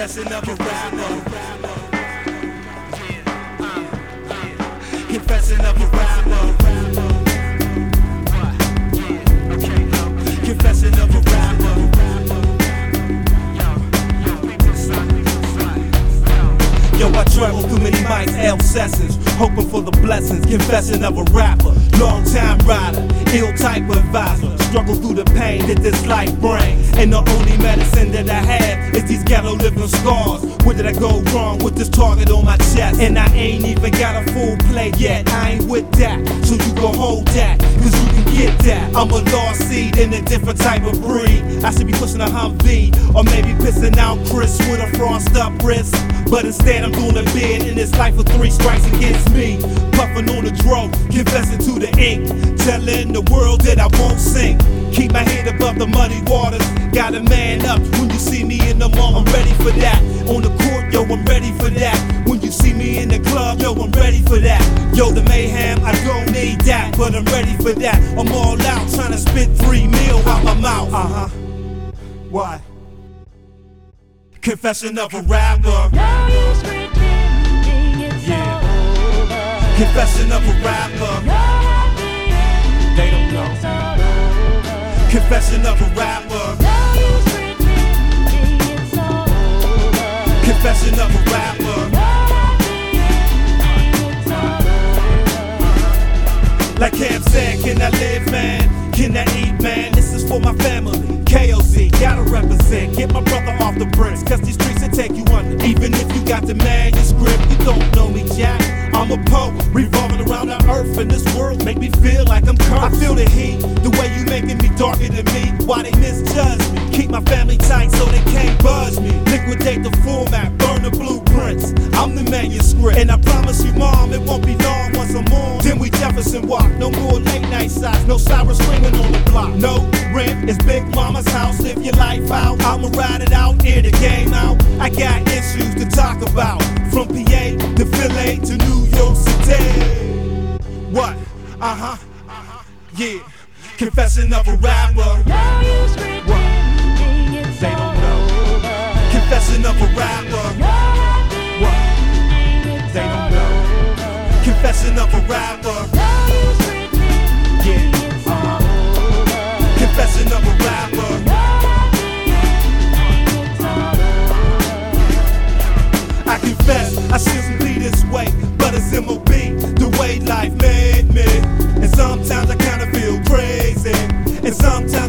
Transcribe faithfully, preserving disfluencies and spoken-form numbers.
Confession of a rapper. Confession of a rapper. Confession of a rapper. Yo, I travel through many mics, L sessions, hoping for the blessings. Confession of a rapper, long time rider, ill type advisor. Struggle through the pain that this life brings, and the only medicine that I have is these ghetto living scars. Where did I go wrong with this target on my chest? And I ain't even got a full play yet. I ain't with that, so you can hold that, cause you can get that. I'm a lost seed in a different type of breed. I should be pushing a Humvee, or maybe pissing out Chris with a frost up wrist. But instead I'm doing a bid in this life with three strikes against me. Puffing on the dro, confessing to the ink, telling the world that I won't sink. Keep my head above the muddy waters, gotta man up. When you see me in the mall, I'm ready for that. On the court, yo, I'm ready for that. When you see me in the club, yo, I'm ready for that. Yo, the mayhem, I don't need that, but I'm ready for that. I'm all out, trying to spit three mil out my mouth. Uh-huh. Why? Confession of a rapper. No use pretending it's Yeah. all over. Confession of a rapper. You're happy and They don't know. it's all over. Confession of a rapper. No use pretending it's all over. Confession of a rapper. You're happy and it's all over. Like Cam said, can I live, man? Can I eat, man? This is for my family. K O Z, gotta represent. Get my brother off the bricks, cause these streets will take you under. Even if you got the manuscript, you don't know me, Jack. I'm a poet, revolving around the earth, and this world make me feel like I'm cursed. I feel the heat, the way you making me darker than me. Why they misjudge me? Keep my family tight so they can't budge me. Liquidate the format, burn the blueprints. I'm the manuscript, and I promise you, Mom, it won't be long once I'm on. Then we Jefferson walk, no more late night shots, no Cyrus ringing on the block. No rent, it's Big Mama's house. Live your life out, I'ma ride it out, air the game out. I got issues to talk about, from P A to Philly to New York City. What? Uh-huh. Yeah. Confession of a rapper. No use pretending it's They all don't know. over. Confession of a rapper. You're happy What? and it's They don't all know. over. Confession of a rapper. No use pretending Yeah. it's all over. Confession of a rapper. You're happy and it's all over. I confess, I shouldn't be this way, but it's M O B, the way life made me. And sometimes I kinda feel crazy, and sometimes